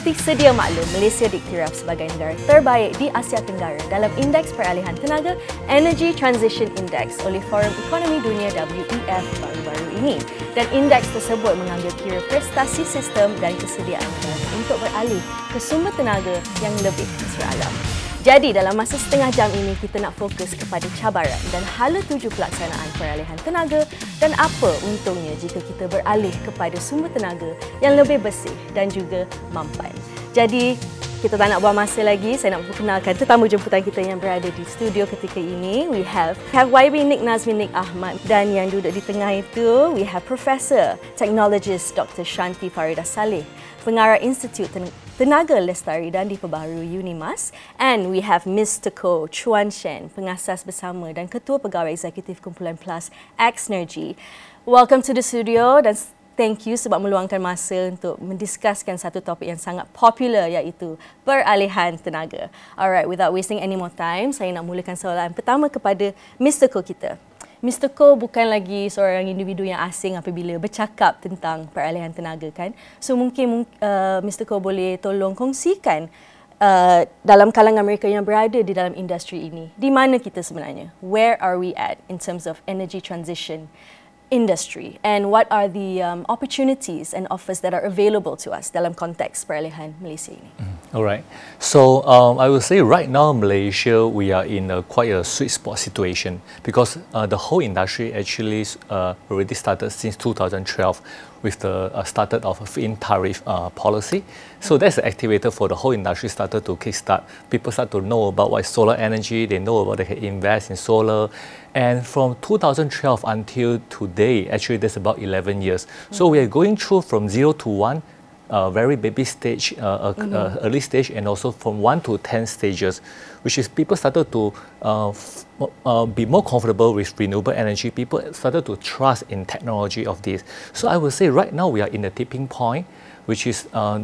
Seperti sedia maklum, Malaysia diiktiraf sebagai negara terbaik di Asia Tenggara dalam Indeks Peralihan Tenaga Energy Transition Index oleh Forum Ekonomi Dunia WEF baru-baru ini. Dan indeks tersebut mengambil kira prestasi sistem dan kesediaan negara untuk beralih ke sumber tenaga yang lebih seralam. Jadi dalam masa setengah jam ini kita nak fokus kepada cabaran dan hala tuju pelaksanaan peralihan tenaga dan apa untungnya jika kita beralih kepada sumber tenaga yang lebih bersih dan juga mampan. Jadi kita tak nak buang masa lagi, saya nak perkenalkan tetamu jemputan kita yang berada di studio ketika ini. We have YB Nik Nazmi Nik Ahmad, dan yang duduk di tengah itu we have Professor Technologist Dr. Shanti Faridah Saleh, Pengarah Institut Tenaga Lestari dan Diperbaharui UNIMAS, and we have Mr. Ko Chuan Shen, Pengasas Bersama dan Ketua Pegawai Eksekutif Kumpulan Plus Xnergy. Welcome to the studio dan thank you sebab meluangkan masa untuk mendiskuskan satu topik yang sangat popular, iaitu peralihan tenaga. Alright, without wasting any more time, saya nak mulakan soalan pertama kepada Mr. Ko kita. Mr. Ko bukan lagi seorang individu yang asing apabila bercakap tentang peralihan tenaga, kan? So mungkin Mr. Ko boleh tolong kongsikan dalam kalangan mereka yang berada di dalam industri ini, di mana kita sebenarnya? Where are we at in terms of energy transition industry, and what are the opportunities and offers that are available to us dalam konteks peralihan Malaysia ini? All right. So I would say right now Malaysia, we are in quite a sweet spot situation because the whole industry actually already started since 2012 with the started of a feed-in tariff policy. So that's the activator for the whole industry started to kickstart. People start to know about what is solar energy. They know about they can invest in solar. And from 2012 until today, actually that's about 11 years. So we are going through from 0 to 1, very baby stage, early stage, and also from 1 to 10 stages, which is people started to be more comfortable with renewable energy. People started to trust in technology of this. So I would say right now we are in the tipping point, which is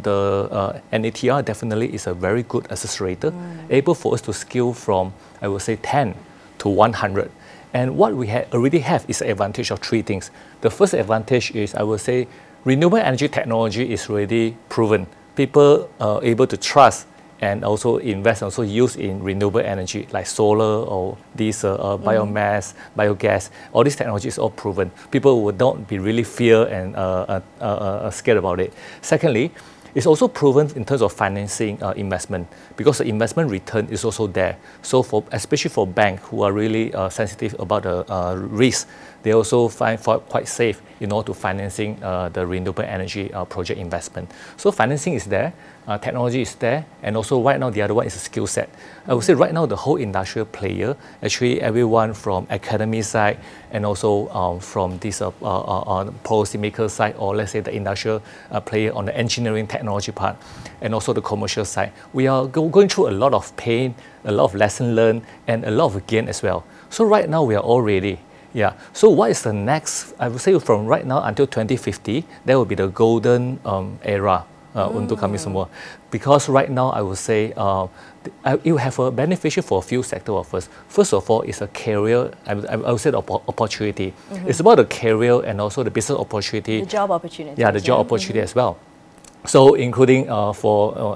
the NATR definitely is a very good accelerator, able for us to scale from, I would say, 10 to 100. And what we already have is the advantage of three things. The first advantage is, I would say, renewable energy technology is already proven. People are able to trust and also invest, also use in renewable energy like solar or these biomass, biogas. All this technology is all proven. People would not be really fear and scared about it. Secondly, it's also proven in terms of financing investment, because the investment return is also there. So especially for banks who are really sensitive about the risk, they also find quite safe in order to financing the renewable energy project investment. So financing is there, technology is there, and also right now the other one is a skill set. I would say right now the whole industrial player, actually everyone from academy side and also from this policy maker side, or let's say the industrial player on the engineering technology part, and also the commercial side, we are going through a lot of pain, a lot of lesson learned, and a lot of gain as well. So right now we are all ready. Yeah. So what is the next? I would say from right now until 2050, that will be the golden era untuk kami semua. Because right now I would say it will have a beneficial for a few sectors of us. First of all, it's a career. I would say the opportunity. It's about the career and also the business opportunity. The job opportunity. Yeah, the job opportunity as well. So including for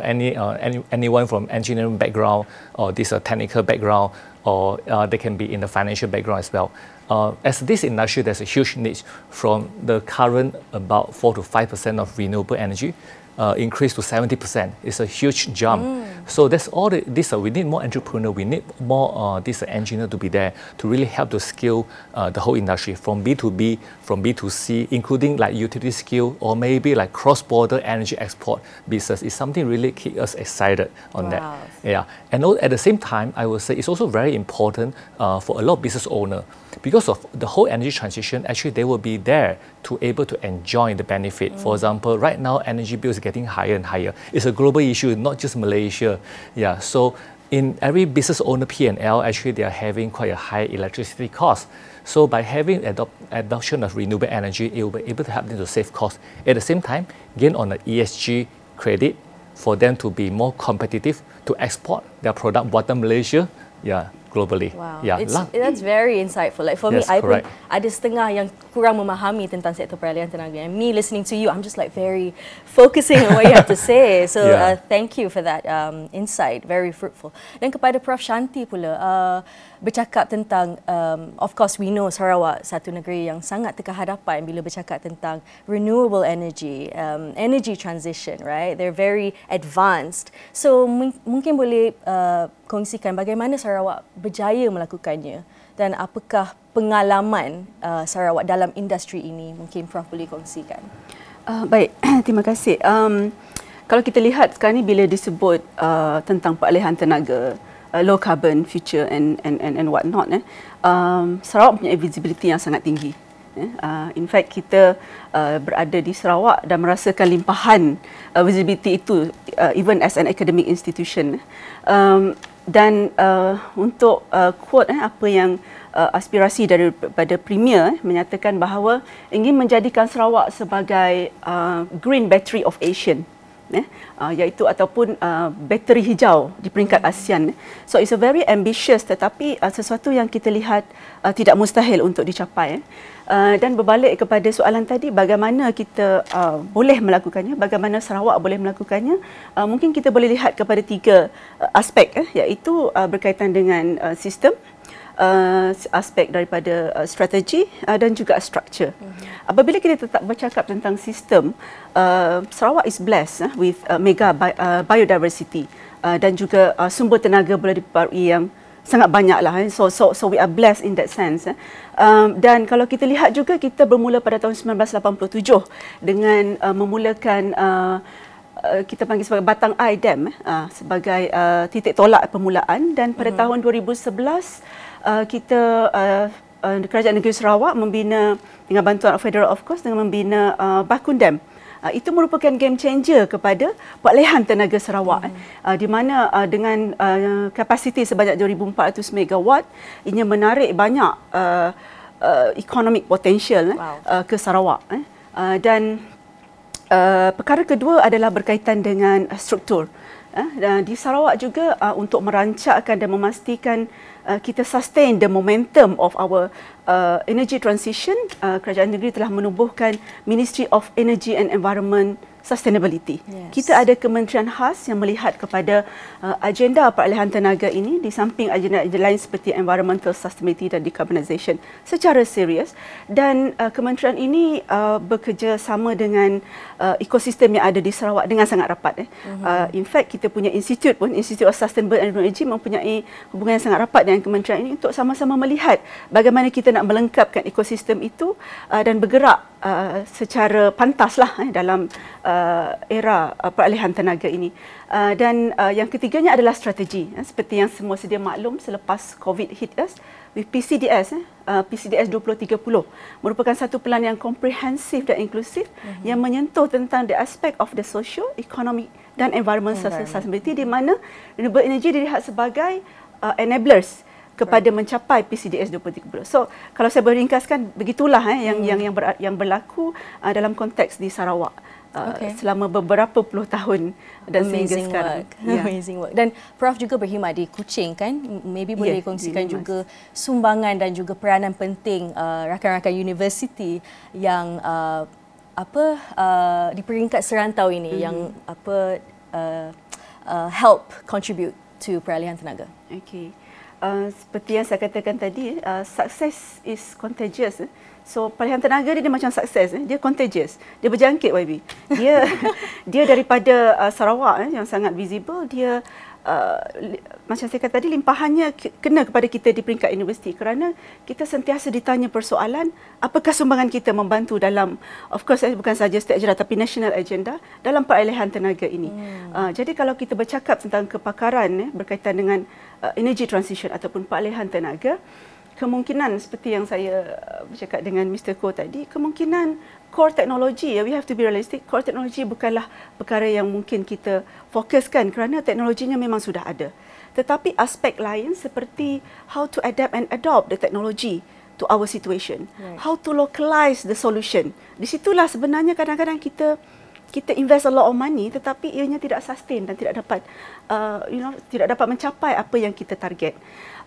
anyone from engineering background or this technical background, or they can be in the financial background as well. As this industry, there's a huge need from the current about 4 to 5% of renewable energy increase to 70%. It's a huge jump. So that's all this. We need more entrepreneur. We need more this engineer to be there to really help to scale the whole industry from B2B, from B2C, including like utility scale or maybe like cross-border energy export business. Is something really keep us excited on that. Yeah, and at the same time, I would say it's also very important for a lot of business owner, because of the whole energy transition. Actually, they will be there to able to enjoy the benefit. For example, right now energy bills are getting higher and higher. It's a global issue, not just Malaysia. Yeah, so in every business owner P&L, actually they are having quite a high electricity cost. So by having adoption of renewable energy, it will be able to help them to save costs. At the same time, gain on the ESG credit for them to be more competitive to export their product bottom Malaysia. Yeah, globally. Wow, Yeah, that's very insightful. Like for me, Yes, I pun correct. ada setengah yang kurang memahami tentang sektor peralihan tenaga. And me listening to you, I'm just like very focusing on what you have to say. So Yeah. thank you for that insight, very fruitful. Dan kepada Prof Shanti pula, bercakap tentang, of course we know Sarawak satu negeri yang sangat terkehadapan bila bercakap tentang renewable energy, energy transition, right? They're very advanced. So mungkin boleh kongsikan bagaimana Sarawak berjaya melakukannya dan apakah pengalaman Sarawak dalam industri ini, mungkin Prof boleh kongsikan. Baik, terima kasih. Kalau kita lihat sekarang ni bila disebut tentang peralihan tenaga, low carbon future and what not, Sarawak punya visibility yang sangat tinggi. In fact, kita berada di Sarawak dan merasakan limpahan visibility itu even as an academic institution. Dan untuk quote apa yang aspirasi daripada Premier menyatakan bahawa ingin menjadikan Sarawak sebagai green battery of Asian, iaitu ataupun bateri hijau di peringkat ASEAN. So it's a very ambitious tetapi sesuatu yang kita lihat tidak mustahil untuk dicapai. Dan berbalik kepada soalan tadi, bagaimana kita boleh melakukannya, bagaimana Sarawak boleh melakukannya, mungkin kita boleh lihat kepada tiga aspek, iaitu berkaitan dengan sistem, aspek daripada strategi dan juga structure. Apabila kita tetap bercakap tentang sistem, Sarawak is blessed with mega biodiversity dan juga sumber tenaga boleh diperbarui yang sangat banyaklah. So we are blessed in that sense. Dan kalau kita lihat juga, kita bermula pada tahun 1987 dengan memulakan kita panggil sebagai Batang Ai Dam sebagai titik tolak permulaan, dan pada tahun 2011 kita Kerajaan Negeri Sarawak membina dengan bantuan federal of course dengan membina Bakun Dam. Itu merupakan game changer kepada peralihan tenaga Sarawak, di mana dengan kapasiti sebanyak 2,400 megawatt, ini menarik banyak economic potential ke Sarawak. Dan perkara kedua adalah berkaitan dengan struktur. Di Sarawak juga untuk merancangkan dan memastikan kita sustain the momentum of our energy transition, Kerajaan Negeri telah menubuhkan Ministry of Energy and Environment Sustainability. Yes. Kita ada kementerian khas yang melihat kepada agenda peralihan tenaga ini di samping agenda lain seperti environmental sustainability dan decarbonisation secara serius, dan kementerian ini bekerja sama dengan ekosistem yang ada di Sarawak dengan sangat rapat. In fact, kita punya institute pun, Institute of Sustainable Energy, mempunyai hubungan yang sangat rapat dengan kementerian ini untuk sama-sama melihat bagaimana kita nak melengkapkan ekosistem itu dan bergerak secara pantaslah dalam era peralihan tenaga ini. Dan yang ketiganya adalah strategi. Seperti yang semua sedia maklum, selepas COVID hit us with PCDS, PCDS 2030 merupakan satu plan yang komprehensif dan inklusif yang menyentuh tentang the aspect of the socio, economic dan environmental sustainability, di mana renewable energy dilihat sebagai enablers kepada mencapai PCDS 2030. So kalau saya beringkaskan, begitulah yang berlaku dalam konteks di Sarawak selama beberapa puluh tahun dan sehingga sekarang. Amazing work. Dan Prof juga berkhidmat di Kuching kan? Maybe boleh kongsikan juga sumbangan dan juga peranan penting rakan-rakan universiti yang di peringkat serantau ini yang help contribute to peralihan tenaga. Okay. Seperti yang saya katakan tadi, success is contagious. So peralihan tenaga dia macam sukses, dia contagious, dia berjangkit, YB. Dia daripada Sarawak yang sangat visible, dia macam saya kata tadi, limpahannya kena kepada kita di peringkat universiti, kerana kita sentiasa ditanya persoalan apakah sumbangan kita membantu dalam, of course bukan sahaja state agenda tapi national agenda dalam peralihan tenaga ini. Jadi kalau kita bercakap tentang kepakaran berkaitan dengan energy transition ataupun peralihan tenaga, kemungkinan seperti yang saya bercakap dengan Mr. Koh tadi, kemungkinan core teknologi, we have to be realistic, core teknologi bukanlah perkara yang mungkin kita fokuskan kerana teknologinya memang sudah ada. Tetapi aspek lain seperti how to adapt and adopt the technology to our situation, how to localize the solution. Di situlah sebenarnya kadang-kadang kita invest a lot of money tetapi ianya tidak sustain dan tidak dapat tidak dapat mencapai apa yang kita target.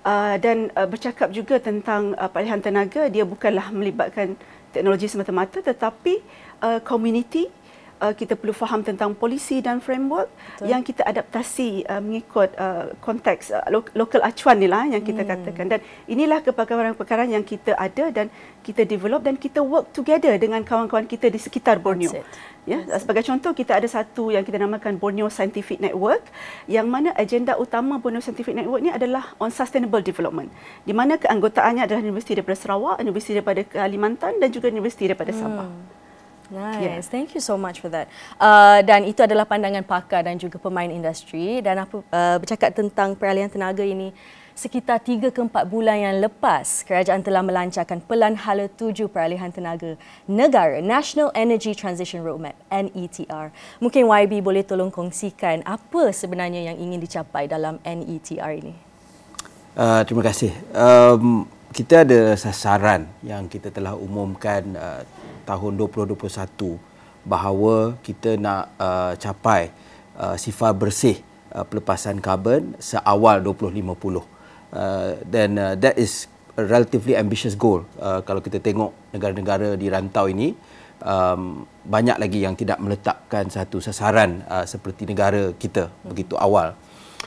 Dan bercakap juga tentang peralihan tenaga, dia bukanlah melibatkan teknologi semata-mata tetapi community. Kita perlu faham tentang polisi dan framework. Betul. Yang kita adaptasi mengikut konteks lokal acuan ni lah yang kita katakan. Dan inilah kepakaran-kepakaran yang kita ada dan kita develop dan kita work together dengan kawan-kawan kita di sekitar Borneo. Ya, sebagai contoh, kita ada satu yang kita namakan Borneo Scientific Network, yang mana agenda utama Borneo Scientific Network ni adalah on sustainable development, di mana keanggotaannya adalah universiti daripada Sarawak, universiti daripada Kalimantan dan juga universiti daripada Sabah. Nice, thank you so much for that. Dan itu adalah pandangan pakar dan juga pemain industri. Dan apa bercakap tentang peralihan tenaga ini, sekitar 3 ke 4 bulan yang lepas, kerajaan telah melancarkan Pelan Hala 7 Peralihan Tenaga Negara, National Energy Transition Roadmap, NETR. Mungkin YB boleh tolong kongsikan apa sebenarnya yang ingin dicapai dalam NETR ini? Terima kasih. Kita ada sasaran yang kita telah umumkan tahun 2021 bahawa kita nak capai sifar bersih pelepasan karbon seawal 2050. Dan that is a relatively ambitious goal. Kalau kita tengok negara-negara di rantau ini, banyak lagi yang tidak meletakkan satu sasaran seperti negara kita begitu awal.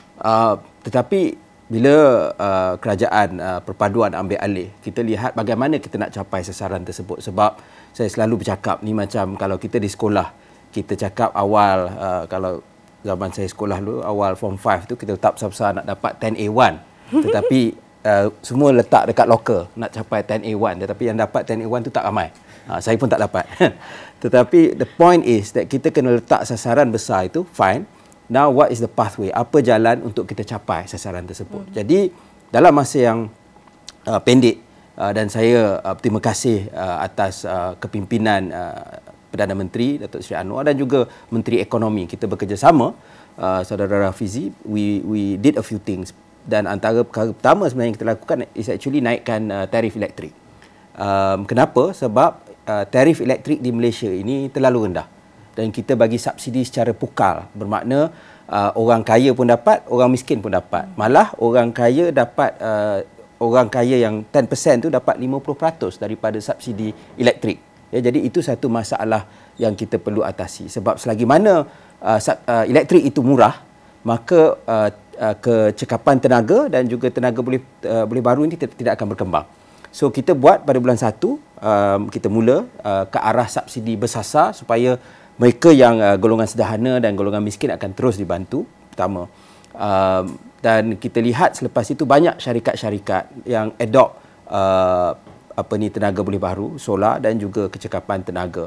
Tetapi bila kerajaan perpaduan ambil alih, kita lihat bagaimana kita nak capai sasaran tersebut. Sebab saya selalu bercakap ni macam kalau kita di sekolah, kita cakap awal, kalau zaman saya sekolah dulu, awal form 5 tu kita letak besar-besar nak dapat 10A1. Tetapi semua letak dekat locker nak capai 10A1. Tetapi yang dapat 10A1 tu tak ramai. Saya pun tak dapat. Tetapi the point is that kita kena letak sasaran besar itu, fine. Now what is the pathway? Apa jalan untuk kita capai sasaran tersebut? Jadi dalam masa yang pendek, dan saya terima kasih atas kepimpinan Perdana Menteri Datuk Seri Anwar dan juga Menteri Ekonomi, kita bekerjasama, Saudara Rafizi, we did a few things. Dan antara perkara pertama sebenarnya yang kita lakukan is actually naikkan tarif elektrik. Kenapa? Sebab tarif elektrik di Malaysia ini terlalu rendah. Dan kita bagi subsidi secara pukal. Bermakna orang kaya pun dapat, orang miskin pun dapat. Malah orang kaya dapat, orang kaya yang 10% tu dapat 50% daripada subsidi elektrik. Ya, jadi itu satu masalah yang kita perlu atasi. Sebab selagi mana elektrik itu murah, maka kecekapan tenaga dan juga tenaga boleh baru ini tidak akan berkembang. So kita buat pada bulan 1, kita mula ke arah subsidi bersasar supaya mereka yang golongan sederhana dan golongan miskin akan terus dibantu, pertama. Dan kita lihat selepas itu banyak syarikat-syarikat yang adopt tenaga boleh baru, solar dan juga kecekapan tenaga.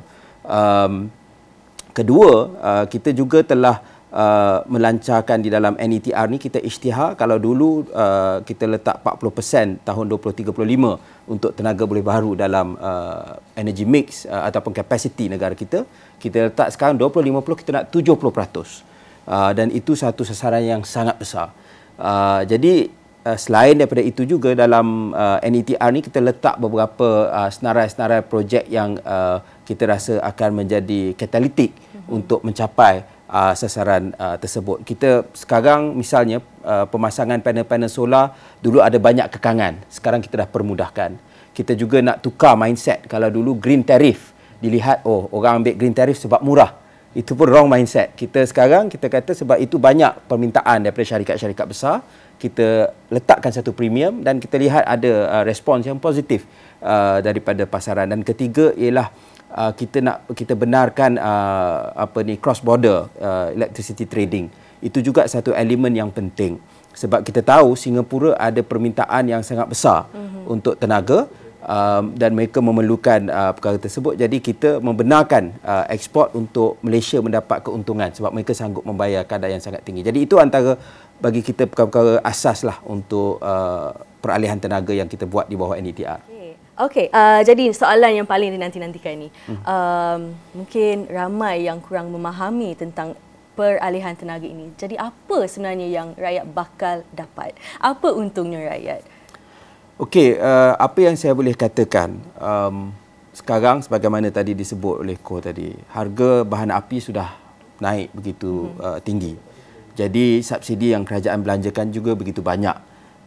Kedua, kita juga telah melancarkan di dalam NETR ni, kita isytihar kalau dulu kita letak 40% tahun 2035 untuk tenaga boleh baru dalam energy mix ataupun capacity negara kita letak sekarang 2050 kita nak 70%. Dan itu satu sasaran yang sangat besar. Jadi selain daripada itu juga dalam NETR ni kita letak beberapa senarai-senarai projek yang kita rasa akan menjadi katalitik untuk mencapai sasaran tersebut. Kita sekarang misalnya pemasangan panel-panel solar dulu ada banyak kekangan, sekarang kita dah permudahkan. Kita juga nak tukar mindset. Kalau dulu green tariff dilihat, orang ambil green tariff sebab murah. Itu pun wrong mindset. Kita sekarang kita kata sebab itu banyak permintaan daripada syarikat-syarikat besar, kita letakkan satu premium dan kita lihat ada respons yang positif daripada pasaran. Dan ketiga ialah kita benarkan cross border electricity trading. Itu juga satu elemen yang penting sebab kita tahu Singapura ada permintaan yang sangat besar untuk tenaga dan mereka memerlukan perkara tersebut. Jadi kita membenarkan ekspor untuk Malaysia mendapat keuntungan sebab mereka sanggup membayar kadar yang sangat tinggi. Jadi itu antara bagi kita perkara-perkara asas lah untuk peralihan tenaga yang kita buat di bawah NETR. Okey, jadi soalan yang paling dinanti-nantikan ni, mungkin ramai yang kurang memahami tentang peralihan tenaga ini. Jadi apa sebenarnya yang rakyat bakal dapat? Apa untungnya rakyat? Okey, apa yang saya boleh katakan, sekarang sebagaimana tadi disebut oleh Ko tadi, harga bahan api sudah naik begitu tinggi. Jadi subsidi yang kerajaan belanjakan juga begitu banyak.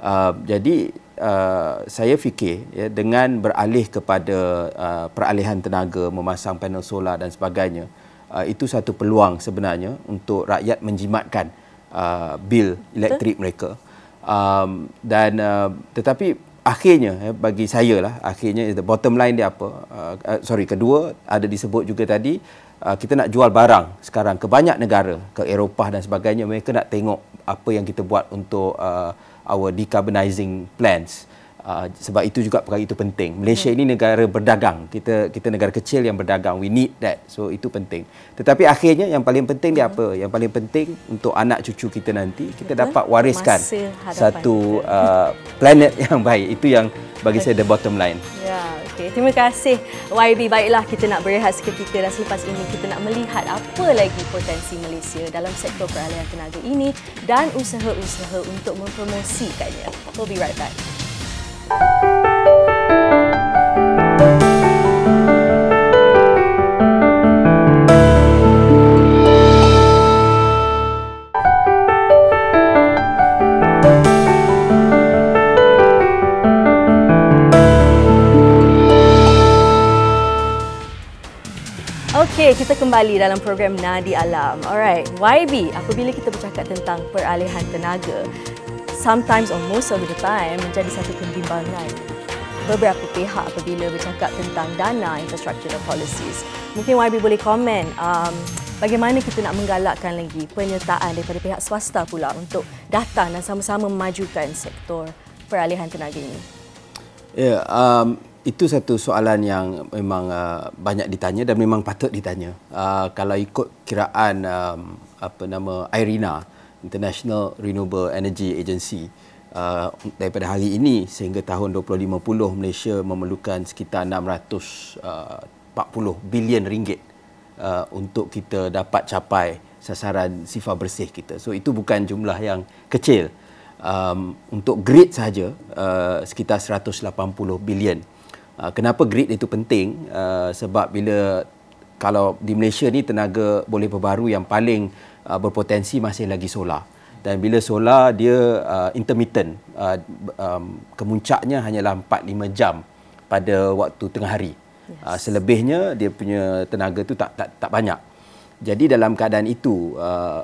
Jadi saya fikir ya, dengan beralih kepada peralihan tenaga, memasang panel solar dan sebagainya, itu satu peluang sebenarnya untuk rakyat menjimatkan bil elektrik mereka. Tetapi akhirnya bagi saya lah, akhirnya the bottom line dia apa? Kedua ada disebut juga tadi, kita nak jual barang sekarang ke banyak negara, ke Eropah dan sebagainya, mereka nak tengok apa yang kita buat untuk our decarbonizing plans. Sebab itu juga perkara itu penting. Malaysia ini negara berdagang. Kita negara kecil yang berdagang. We need that. So itu penting. Tetapi akhirnya yang paling penting dia apa? Yang paling penting untuk anak cucu kita nanti, kita dapat wariskan satu planet yang baik. Itu yang bagi saya the bottom line. Ya, okey. Terima kasih YB. Baiklah, kita nak berehat seketika dan selepas ini kita nak melihat apa lagi potensi Malaysia dalam sektor peralihan tenaga ini dan usaha-usaha untuk mempromosikannya. We'll be right back. Okey, kita kembali dalam program Nadi Alam. Alright, YB, apabila kita bercakap tentang peralihan tenaga, sometimes or most of the time menjadi satu kebimbangan beberapa pihak apabila bercakap tentang dana, infrastructure dan policies. Mungkin YB boleh komen bagaimana kita nak menggalakkan lagi penyertaan daripada pihak swasta pula untuk datang dan sama-sama memajukan sektor peralihan tenaga ini. Ya, itu satu soalan yang memang banyak ditanya dan memang patut ditanya. Kalau ikut kiraan IRENA, International Renewable Energy Agency, daripada hari ini sehingga tahun 2050 Malaysia memerlukan sekitar 640 bilion ringgit untuk kita dapat capai sasaran sifar bersih kita. So itu bukan jumlah yang kecil. Untuk grid sahaja sekitar 180 bilion. Kenapa grid itu penting? Sebab kalau di Malaysia ni tenaga boleh berbaru yang paling berpotensi masih lagi solar. Dan bila solar dia intermittent, kemuncaknya hanyalah 4-5 jam pada waktu tengah hari. Yes. Selebihnya dia punya tenaga tu tak banyak. Jadi dalam keadaan itu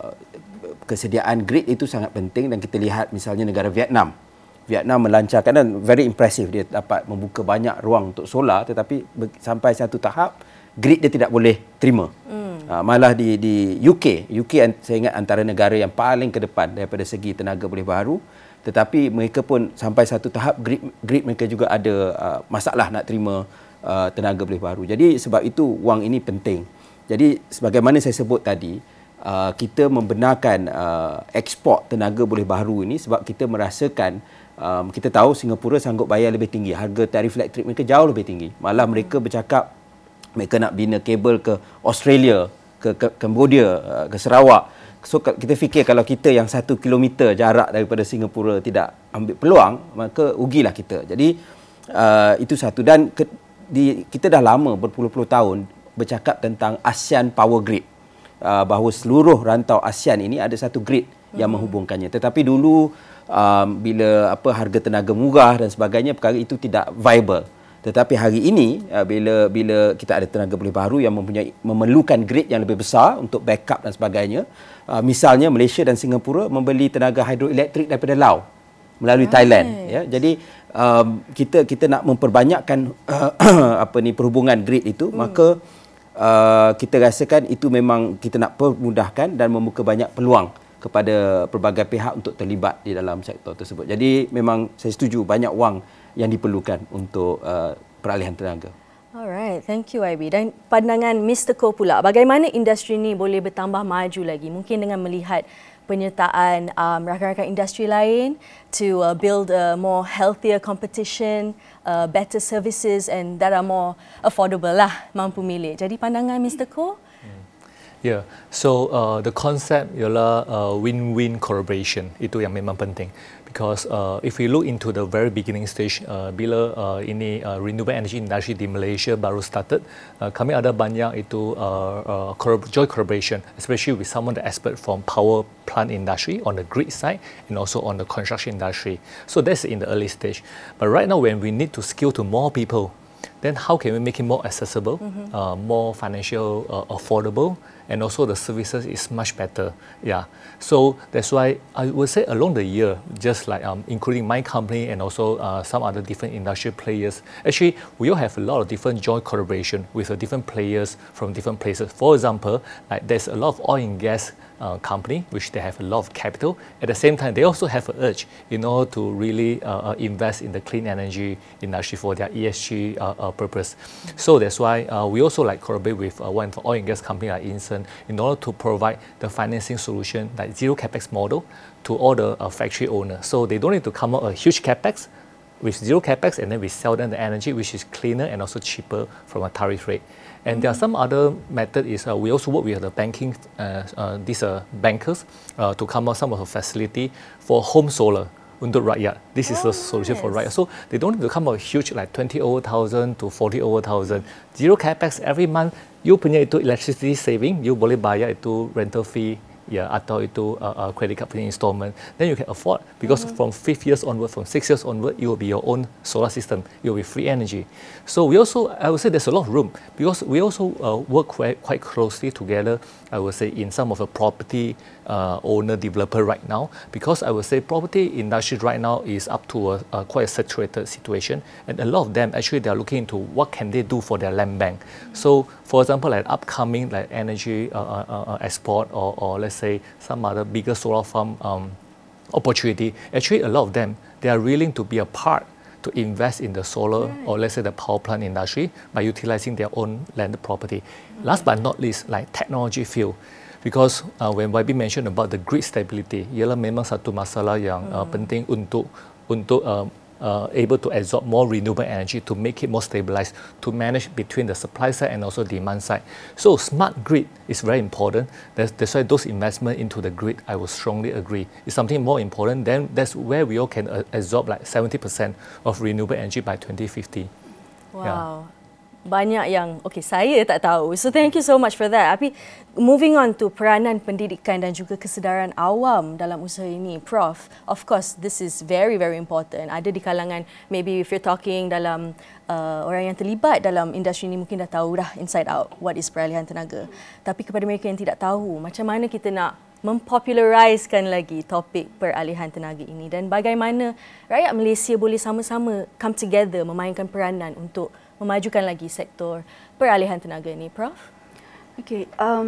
kesediaan grid itu sangat penting dan kita lihat misalnya negara Vietnam. Vietnam melancarkan dan very impressive, dia dapat membuka banyak ruang untuk solar tetapi sampai satu tahap grid dia tidak boleh terima. Malah di UK saya ingat antara negara yang paling ke depan daripada segi tenaga boleh baru, tetapi mereka pun sampai satu tahap grid mereka juga ada masalah nak terima tenaga boleh baru. Jadi sebab itu wang ini penting. Jadi sebagaimana saya sebut tadi, kita membenarkan ekspor tenaga boleh baru ini sebab kita merasakan kita tahu Singapura sanggup bayar lebih tinggi, harga tarif elektrik mereka jauh lebih tinggi. Malah mereka bercakap mereka nak bina kabel ke Australia, ke Cambodia, ke Sarawak. So kita fikir kalau kita yang 1 kilometer jarak daripada Singapura tidak ambil peluang, maka rugilah kita. Jadi itu satu. Dan kita dah lama berpuluh-puluh tahun bercakap tentang ASEAN Power Grid, bahawa seluruh rantau ASEAN ini ada satu grid yang menghubungkannya. Tetapi dulu bila harga tenaga murah dan sebagainya, perkara itu tidak viable. Tetapi hari ini bila kita ada tenaga boleh baru yang memerlukan grid yang lebih besar untuk backup dan sebagainya, misalnya Malaysia dan Singapura membeli tenaga hidroelektrik daripada Laos melalui Thailand, ya. Jadi kita nak memperbanyakkan perhubungan grid itu, maka kita rasakan itu memang kita nak permudahkan dan membuka banyak peluang kepada pelbagai pihak untuk terlibat di dalam sektor tersebut. Jadi memang saya setuju banyak wang yang diperlukan untuk peralihan tenaga. Alright, thank you YB. Dan pandangan Mr. Koh pula, bagaimana industri ini boleh bertambah maju lagi? Mungkin dengan melihat penyertaan rakan-rakan industri lain to build a more healthier competition, better services and that are more affordable lah, mampu milik. Jadi pandangan Mr. Koh? Yeah, so the concept ialah win-win collaboration, itu yang memang penting. because if we look into the very beginning stage, bila ini renewable energy industry di Malaysia baru started, kami ada banyak itu joint collaboration, especially with some of the expert from power plant industry on the grid side and also on the construction industry. So that's in the early stage. But right now, when we need to scale to more people, then how can we make it more accessible, more financial affordable, and also the services is much better. Yeah, so that's why I would say along the year, just like including my company and also some other different industry players, actually we all have a lot of different joint collaboration with different players from different places. For example, like there's a lot of oil and gas company which they have a lot of capital. At the same time, they also have an urge in order to really invest in the clean energy industry for their ESG purpose. So that's why we also like collaborate with one oil and gas company like Inson in order to provide the financing solution like zero capex model to all the factory owners. So they don't need to come out a huge capex, with zero capex, and then we sell them the energy which is cleaner and also cheaper from a tariff rate. And there are some other method is we also work with the banking these bankers to come up some of the facility for home solar untuk rakyat. This is a solution for rakyat. So they don't need to come out huge like 20 over thousand to 40 over thousand. Zero capex every month. You punya itu electricity saving, you boleh bayar itu rental fee, ya, atau itu credit card punya installment. Then you can afford, because from 5 years onward, from 6 years onward, it will be your own solar system. It will be free energy. So we also, I would say there's a lot of room, because we also work quite closely together, I would say, in some of the property owner developer right now, because I would say property industry right now is up to a quite a saturated situation, and a lot of them actually they are looking into what can they do for their land bank. So for example, like upcoming like energy export or let's say some other bigger solar farm opportunity, actually a lot of them, they are willing to be a part to invest in the solar or let's say the power plant industry by utilizing their own landed property. Last but not least, like technology field. Because when YB mentioned about the grid stability, ialah memang satu masalah yang penting untuk able to absorb more renewable energy to make it more stabilized, to manage between the supply side and also demand side. So smart grid is very important. That's why those investment into the grid, I would strongly agree, is something more important. Then that's where we all can absorb like 70% of renewable energy by 2050. Wow. Yeah. Banyak yang, okay, saya tak tahu. So thank you so much for that. Tapi moving on to peranan pendidikan dan juga kesedaran awam dalam usaha ini, Prof. Of course, this is very, very important. Ada di kalangan, maybe if you're talking dalam orang yang terlibat dalam industri ini mungkin dah tahu dah inside out what is peralihan tenaga. Tapi kepada mereka yang tidak tahu, macam mana kita nak mempopulariskan lagi topik peralihan tenaga ini dan bagaimana rakyat Malaysia boleh sama-sama come together memainkan peranan untuk memajukan lagi sektor peralihan tenaga ini, Prof? Okay,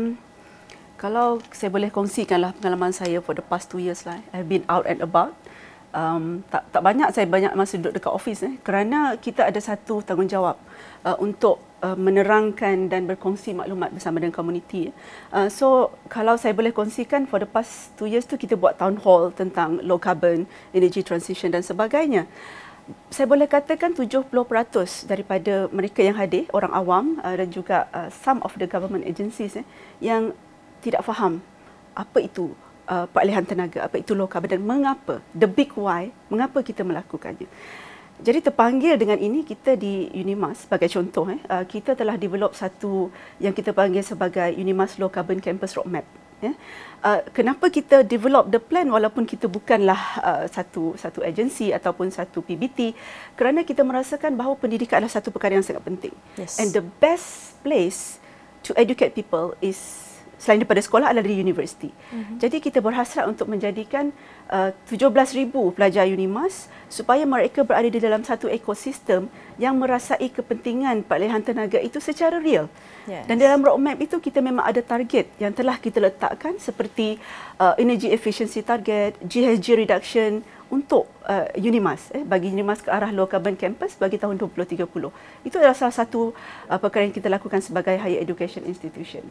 kalau saya boleh kongsikanlah pengalaman saya for the past 2 years lah. I've been out and about. Tak banyak, saya banyak masa duduk dekat office kerana kita ada satu tanggungjawab untuk menerangkan dan berkongsi maklumat bersama dengan komuniti. So kalau saya boleh kongsikan, for the past 2 years tu kita buat town hall tentang low carbon, energy transition dan sebagainya. Saya boleh katakan 70% daripada mereka yang hadir, orang awam dan juga some of the government agencies yang tidak faham apa itu peralihan tenaga, apa itu low carbon dan mengapa, the big why, mengapa kita melakukannya. Jadi terpanggil dengan ini, kita di UNIMAS sebagai contoh, kita telah develop satu yang kita panggil sebagai UNIMAS Low Carbon Campus Roadmap. Kenapa kita develop the plan walaupun kita bukanlah satu agensi ataupun satu PBT, kerana kita merasakan bahawa pendidikan adalah satu perkara yang sangat penting. Yes. And the best place to educate people is selain daripada sekolah adalah di universiti. Jadi kita berhasrat untuk menjadikan 17,000 pelajar UNIMAS supaya mereka berada di dalam satu ekosistem yang merasai kepentingan peralihan tenaga itu secara real. Yes. Dan dalam roadmap itu kita memang ada target yang telah kita letakkan seperti energy efficiency target, GHG reduction untuk UNIMAS, bagi UNIMAS ke arah low carbon campus bagi tahun 2030. Itu adalah salah satu perkara yang kita lakukan sebagai higher education institution.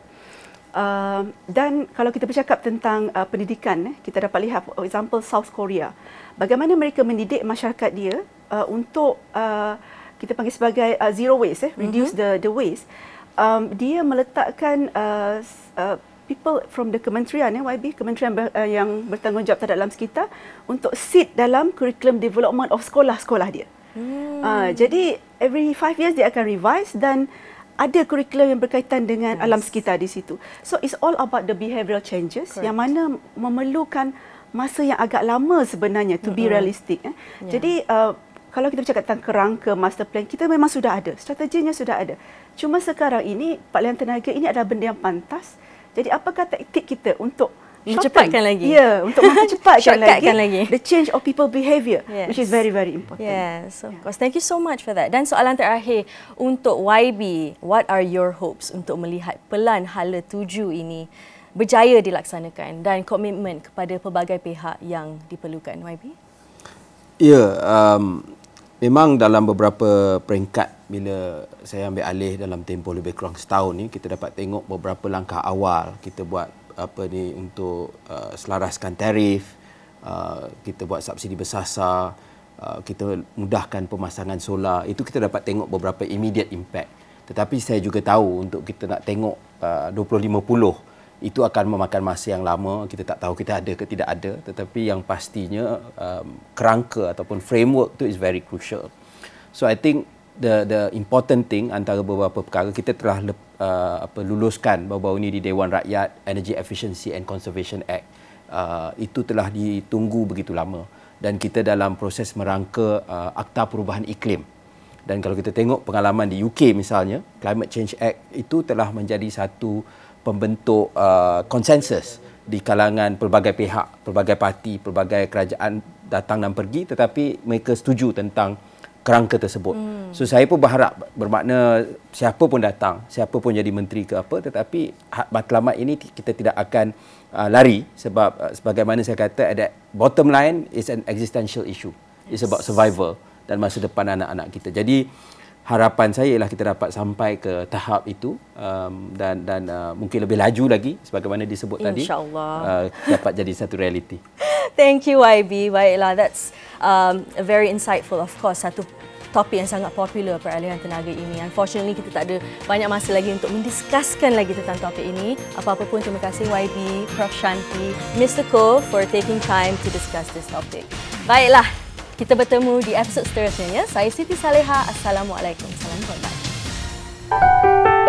Dan kalau kita bercakap tentang pendidikan, kita dapat lihat for example South Korea. Bagaimana mereka mendidik masyarakat dia untuk kita panggil sebagai zero waste, reduce the waste. Dia meletakkan people from the kementerian YB, kementerian yang bertanggungjawab terhadap alam sekitar untuk sit dalam curriculum development of sekolah-sekolah dia. Jadi every 5 years dia akan revise dan ada kurikulum yang berkaitan dengan alam sekitar di situ. So it's all about the behavioural changes yang mana memerlukan masa yang agak lama sebenarnya to be realistic. Jadi kalau kita bercakap tentang kerangka master plan, kita memang sudah ada, strateginya sudah ada. Cuma sekarang ini Palihan Tenaga ini adalah benda yang pantas. Jadi apakah taktik kita untuk Mencepatkan lagi. Ya, untuk mempercepatkan lagi the change of people behaviour, which is very, very important. Yes, of course. Thank you so much for that. Dan soalan terakhir untuk YB, what are your hopes untuk melihat Pelan Hala 7 ini berjaya dilaksanakan dan komitmen kepada pelbagai pihak yang diperlukan, YB? Ya, memang dalam beberapa peringkat bila saya ambil alih dalam tempoh lebih kurang setahun ni, kita dapat tengok beberapa langkah awal kita buat untuk selaraskan tarif, kita buat subsidi bersasar, kita mudahkan pemasangan solar. Itu kita dapat tengok beberapa immediate impact. Tetapi saya juga tahu untuk kita nak tengok 2050 itu akan memakan masa yang lama. Kita tak tahu kita ada ke tidak ada, tetapi yang pastinya kerangka ataupun framework tu is very crucial. So I think the important thing antara beberapa perkara, kita telah luluskan baru-baru ini di Dewan Rakyat Energy Efficiency and Conservation Act. Itu telah ditunggu begitu lama dan kita dalam proses merangka Akta Perubahan Iklim. Dan kalau kita tengok pengalaman di UK misalnya, Climate Change Act itu telah menjadi satu pembentuk konsensus di kalangan pelbagai pihak, pelbagai parti, pelbagai kerajaan datang dan pergi, tetapi mereka setuju tentang kerangka tersebut. So saya pun berharap, bermakna siapa pun datang, siapa pun jadi menteri ke apa, tetapi matlamat ini kita tidak akan lari sebab sebagaimana saya kata, at bottom line is an existential issue. It's about survival dan masa depan anak-anak kita. Jadi harapan saya ialah kita dapat sampai ke tahap itu dan mungkin lebih laju lagi sebagaimana disebut tadi. InsyaAllah. Dapat jadi satu realiti. Thank you YB. Baiklah, that's very insightful, of course. Satu topik yang sangat popular peralihan tenaga ini. Unfortunately, kita tak ada banyak masa lagi untuk mendiskuskan lagi tentang topik ini. Apa-apa pun, terima kasih YB, Prof Shanti, Mr. Ko for taking time to discuss this topic. Baiklah, kita bertemu di episod seterusnya. Saya Siti Saleha. Assalamualaikum. Salam hormat.